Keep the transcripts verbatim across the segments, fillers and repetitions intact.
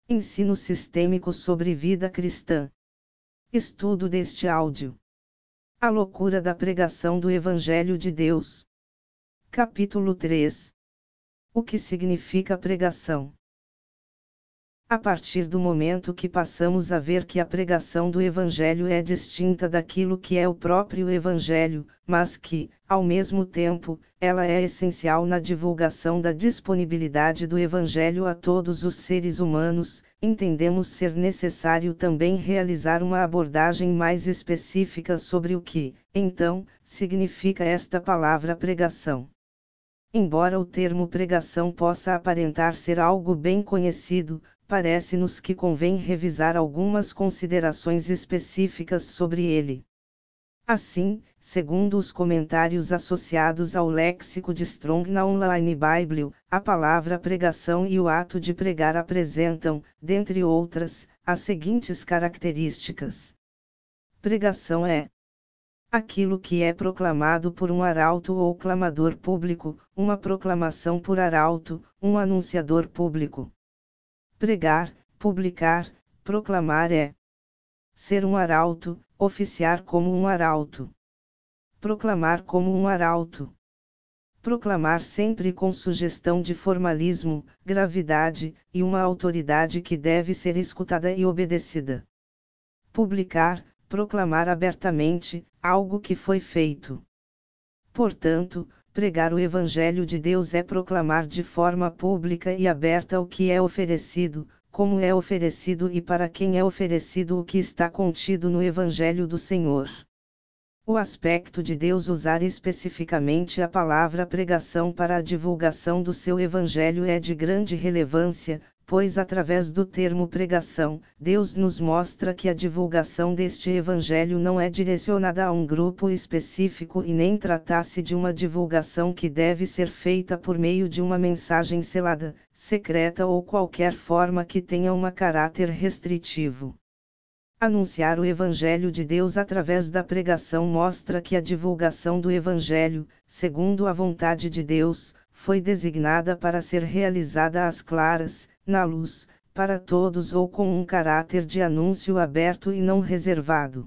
Ensino sistêmico sobre vida cristã. Estudo deste áudio. A loucura da pregação do Evangelho de Deus. Capítulo três. O que significa pregação? A partir do momento que passamos a ver que a pregação do Evangelho é distinta daquilo que é o próprio Evangelho, mas que, ao mesmo tempo, ela é essencial na divulgação da disponibilidade do Evangelho a todos os seres humanos, entendemos ser necessário também realizar uma abordagem mais específica sobre o que, então, significa esta palavra pregação. Embora o termo pregação possa aparentar ser algo bem conhecido, parece-nos que convém revisar algumas considerações específicas sobre ele. Assim, segundo os comentários associados ao léxico de Strong na Online Bible, a palavra pregação e o ato de pregar apresentam, dentre outras, as seguintes características. Pregação é aquilo que é proclamado por um arauto ou clamador público, uma proclamação por arauto, um anunciador público. Pregar, publicar, proclamar é ser um arauto, oficiar como um arauto. Proclamar como um arauto. Proclamar sempre com sugestão de formalismo, gravidade, e uma autoridade que deve ser escutada e obedecida. Publicar, proclamar abertamente, algo que foi feito. Portanto, pregar o Evangelho de Deus é proclamar de forma pública e aberta o que é oferecido, como é oferecido e para quem é oferecido o que está contido no Evangelho do Senhor. O aspecto de Deus usar especificamente a palavra pregação para a divulgação do seu Evangelho é de grande relevância, pois através do termo pregação, Deus nos mostra que a divulgação deste Evangelho não é direcionada a um grupo específico e nem trata-se de uma divulgação que deve ser feita por meio de uma mensagem selada, secreta ou qualquer forma que tenha um caráter restritivo. Anunciar o Evangelho de Deus através da pregação mostra que a divulgação do Evangelho, segundo a vontade de Deus, foi designada para ser realizada às claras, na luz, para todos ou com um caráter de anúncio aberto e não reservado.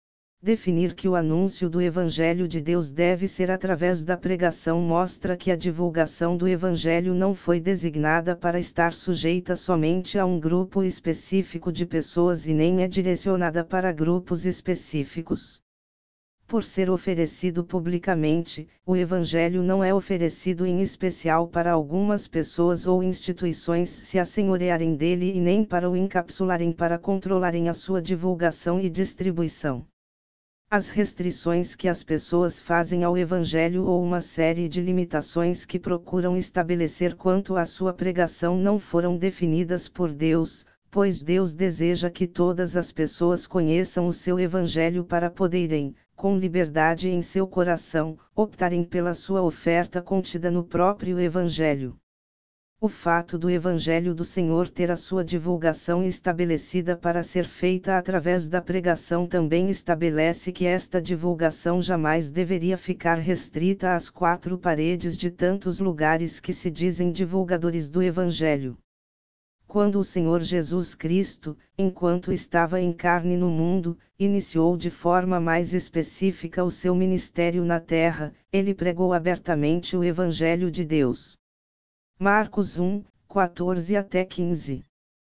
Definir que o anúncio do Evangelho de Deus deve ser através da pregação mostra que a divulgação do Evangelho não foi designada para estar sujeita somente a um grupo específico de pessoas e nem é direcionada para grupos específicos. Por ser oferecido publicamente, o Evangelho não é oferecido em especial para algumas pessoas ou instituições se assenhorearem dele e nem para o encapsularem para controlarem a sua divulgação e distribuição. As restrições que as pessoas fazem ao Evangelho ou uma série de limitações que procuram estabelecer quanto à sua pregação não foram definidas por Deus, pois Deus deseja que todas as pessoas conheçam o seu Evangelho para poderem, com liberdade em seu coração, optarem pela sua oferta contida no próprio Evangelho. O fato do Evangelho do Senhor ter a sua divulgação estabelecida para ser feita através da pregação também estabelece que esta divulgação jamais deveria ficar restrita às quatro paredes de tantos lugares que se dizem divulgadores do Evangelho. Quando o Senhor Jesus Cristo, enquanto estava em carne no mundo, iniciou de forma mais específica o seu ministério na terra, ele pregou abertamente o Evangelho de Deus. Marcos um, quatorze até quinze.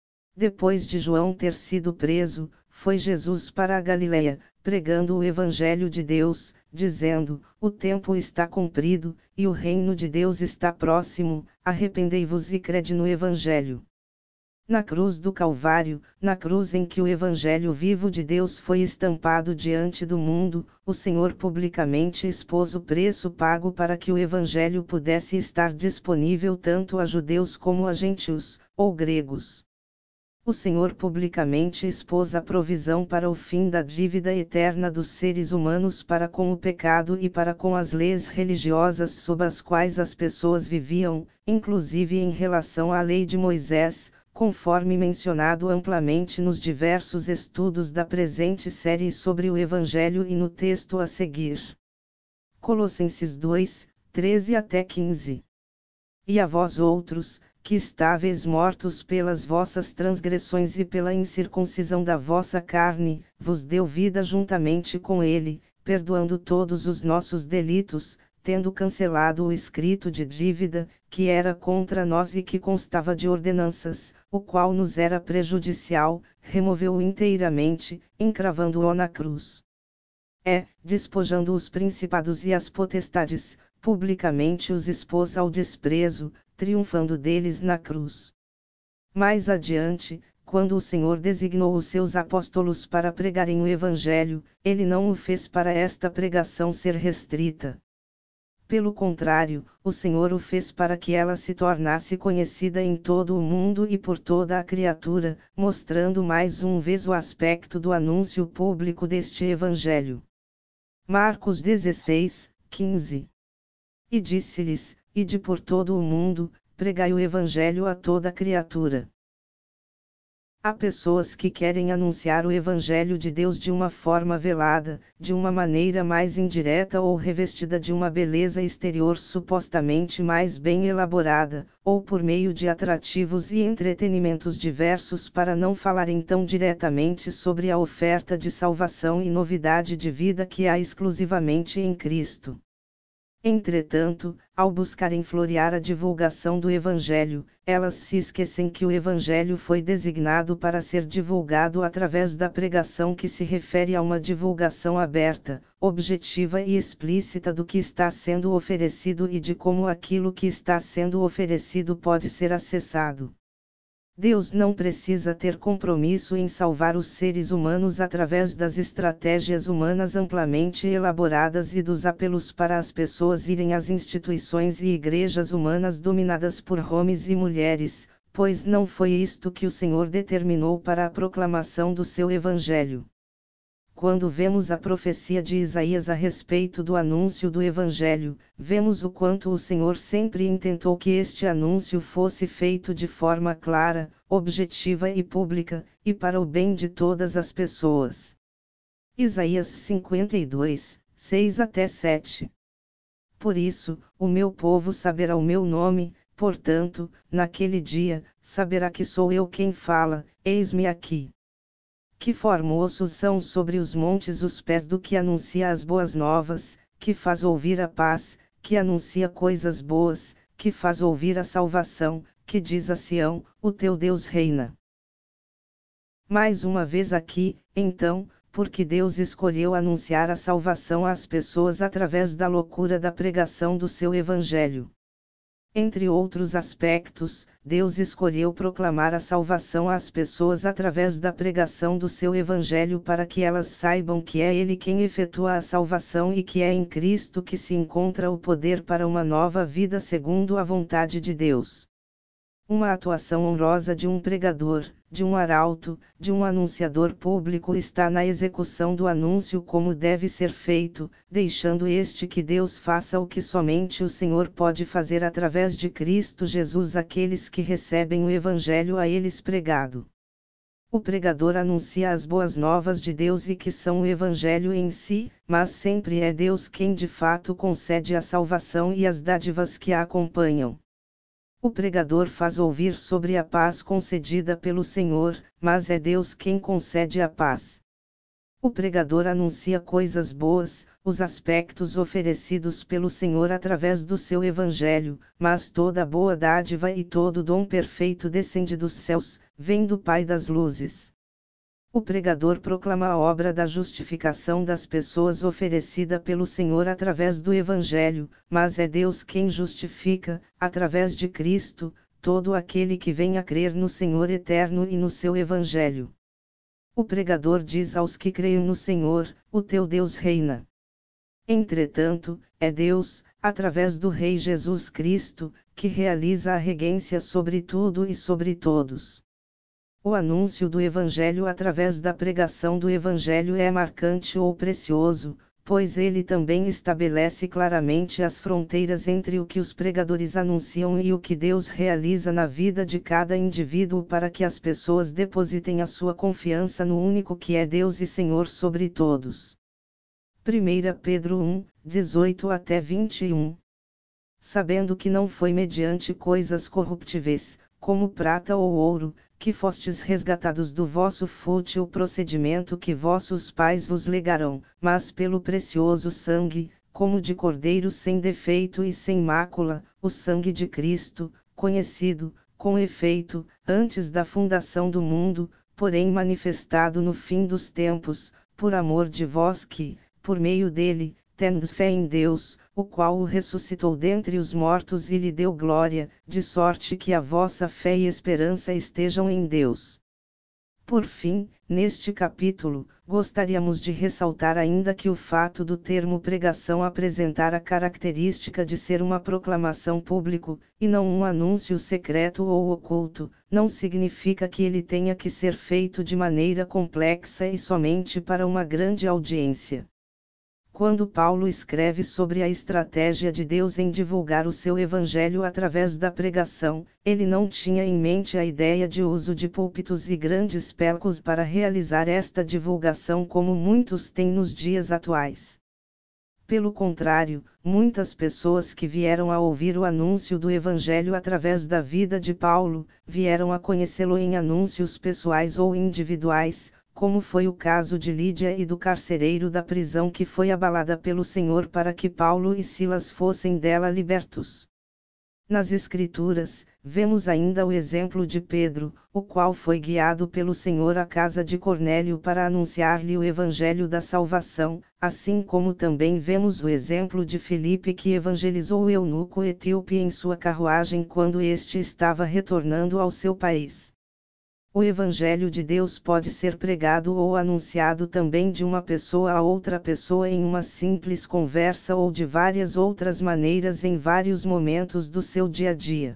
Depois de João ter sido preso, foi Jesus para a Galileia, pregando o Evangelho de Deus, dizendo: o tempo está cumprido, e o reino de Deus está próximo, arrependei-vos e crede no Evangelho. Na cruz do Calvário, na cruz em que o Evangelho vivo de Deus foi estampado diante do mundo, o Senhor publicamente expôs o preço pago para que o Evangelho pudesse estar disponível tanto a judeus como a gentios, ou gregos. O Senhor publicamente expôs a provisão para o fim da dívida eterna dos seres humanos para com o pecado e para com as leis religiosas sob as quais as pessoas viviam, inclusive em relação à lei de Moisés, conforme mencionado amplamente nos diversos estudos da presente série sobre o Evangelho e no texto a seguir. Colossenses dois, treze até quinze. E a vós outros, que estáveis mortos pelas vossas transgressões e pela incircuncisão da vossa carne, vos deu vida juntamente com ele, perdoando todos os nossos delitos, tendo cancelado o escrito de dívida, que era contra nós e que constava de ordenanças, o qual nos era prejudicial, removeu-o inteiramente, encravando-o na cruz. É, despojando os principados e as potestades, publicamente os expôs ao desprezo, triunfando deles na cruz. Mais adiante, quando o Senhor designou os seus apóstolos para pregarem o Evangelho, ele não o fez para esta pregação ser restrita. Pelo contrário, o Senhor o fez para que ela se tornasse conhecida em todo o mundo e por toda a criatura, mostrando mais uma vez o aspecto do anúncio público deste Evangelho. Marcos dezesseis, quinze. E disse-lhes: Ide por todo o mundo, pregai o Evangelho a toda criatura. Há pessoas que querem anunciar o Evangelho de Deus de uma forma velada, de uma maneira mais indireta ou revestida de uma beleza exterior supostamente mais bem elaborada, ou por meio de atrativos e entretenimentos diversos para não falarem tão diretamente sobre a oferta de salvação e novidade de vida que há exclusivamente em Cristo. Entretanto, ao buscarem florear a divulgação do Evangelho, elas se esquecem que o Evangelho foi designado para ser divulgado através da pregação que se refere a uma divulgação aberta, objetiva e explícita do que está sendo oferecido e de como aquilo que está sendo oferecido pode ser acessado. Deus não precisa ter compromisso em salvar os seres humanos através das estratégias humanas amplamente elaboradas e dos apelos para as pessoas irem às instituições e igrejas humanas dominadas por homens e mulheres, pois não foi isto que o Senhor determinou para a proclamação do seu Evangelho. Quando vemos a profecia de Isaías a respeito do anúncio do Evangelho, vemos o quanto o Senhor sempre intentou que este anúncio fosse feito de forma clara, objetiva e pública, e para o bem de todas as pessoas. Isaías cinquenta e dois, seis até sete. Por isso, o meu povo saberá o meu nome, portanto, naquele dia, saberá que sou eu quem fala, eis-me aqui. Que formosos são sobre os montes os pés do que anuncia as boas novas, que faz ouvir a paz, que anuncia coisas boas, que faz ouvir a salvação, que diz a Sião: o teu Deus reina. Mais uma vez aqui, então, porque Deus escolheu anunciar a salvação às pessoas através da loucura da pregação do seu Evangelho. Entre outros aspectos, Deus escolheu proclamar a salvação às pessoas através da pregação do seu Evangelho para que elas saibam que é Ele quem efetua a salvação e que é em Cristo que se encontra o poder para uma nova vida segundo a vontade de Deus. Uma atuação honrosa de um pregador, de um arauto, de um anunciador público está na execução do anúncio como deve ser feito, deixando este que Deus faça o que somente o Senhor pode fazer através de Cristo Jesus àqueles que recebem o Evangelho a eles pregado. O pregador anuncia as boas novas de Deus e que são o Evangelho em si, mas sempre é Deus quem de fato concede a salvação e as dádivas que a acompanham. O pregador faz ouvir sobre a paz concedida pelo Senhor, mas é Deus quem concede a paz. O pregador anuncia coisas boas, os aspectos oferecidos pelo Senhor através do seu Evangelho, mas toda boa dádiva e todo dom perfeito descende dos céus, vem do Pai das luzes. O pregador proclama a obra da justificação das pessoas oferecida pelo Senhor através do Evangelho, mas é Deus quem justifica, através de Cristo, todo aquele que vem a crer no Senhor eterno e no seu Evangelho. O pregador diz aos que creem no Senhor: o teu Deus reina. Entretanto, é Deus, através do Rei Jesus Cristo, que realiza a regência sobre tudo e sobre todos. O anúncio do Evangelho através da pregação do Evangelho é marcante ou precioso, pois ele também estabelece claramente as fronteiras entre o que os pregadores anunciam e o que Deus realiza na vida de cada indivíduo para que as pessoas depositem a sua confiança no único que é Deus e Senhor sobre todos. primeira Pedro um, dezoito até vinte e um. sabendo que não foi mediante coisas corruptíveis, como prata ou ouro, que fostes resgatados do vosso fútil procedimento que vossos pais vos legaram, mas pelo precioso sangue, como de cordeiro sem defeito e sem mácula, o sangue de Cristo, conhecido, com efeito, antes da fundação do mundo, porém manifestado no fim dos tempos, por amor de vós que, por meio dele, tendes fé em Deus, o qual o ressuscitou dentre os mortos e lhe deu glória, de sorte que a vossa fé e esperança estejam em Deus. Por fim, neste capítulo, gostaríamos de ressaltar ainda que o fato do termo pregação apresentar a característica de ser uma proclamação público, e não um anúncio secreto ou oculto, não significa que ele tenha que ser feito de maneira complexa e somente para uma grande audiência. Quando Paulo escreve sobre a estratégia de Deus em divulgar o seu evangelho através da pregação, ele não tinha em mente a ideia de uso de púlpitos e grandes palcos para realizar esta divulgação como muitos têm nos dias atuais. Pelo contrário, muitas pessoas que vieram a ouvir o anúncio do evangelho através da vida de Paulo, vieram a conhecê-lo em anúncios pessoais ou individuais, como foi o caso de Lídia e do carcereiro da prisão que foi abalada pelo Senhor para que Paulo e Silas fossem dela libertos. Nas Escrituras, vemos ainda o exemplo de Pedro, o qual foi guiado pelo Senhor à casa de Cornélio para anunciar-lhe o evangelho da salvação, assim como também vemos o exemplo de Filipe que evangelizou o eunuco etíope em sua carruagem quando este estava retornando ao seu país. O Evangelho de Deus pode ser pregado ou anunciado também de uma pessoa a outra pessoa em uma simples conversa ou de várias outras maneiras em vários momentos do seu dia a dia.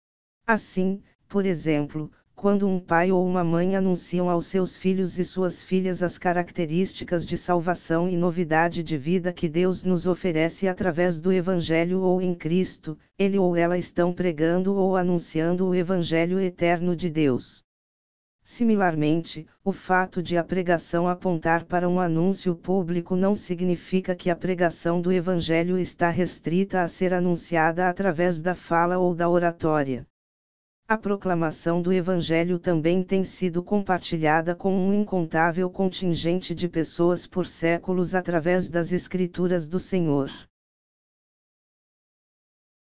Assim, por exemplo, quando um pai ou uma mãe anunciam aos seus filhos e suas filhas as características de salvação e novidade de vida que Deus nos oferece através do Evangelho ou em Cristo, ele ou ela estão pregando ou anunciando o Evangelho eterno de Deus. Similarmente, o fato de a pregação apontar para um anúncio público não significa que a pregação do Evangelho está restrita a ser anunciada através da fala ou da oratória. A proclamação do Evangelho também tem sido compartilhada com um incontável contingente de pessoas por séculos através das Escrituras do Senhor.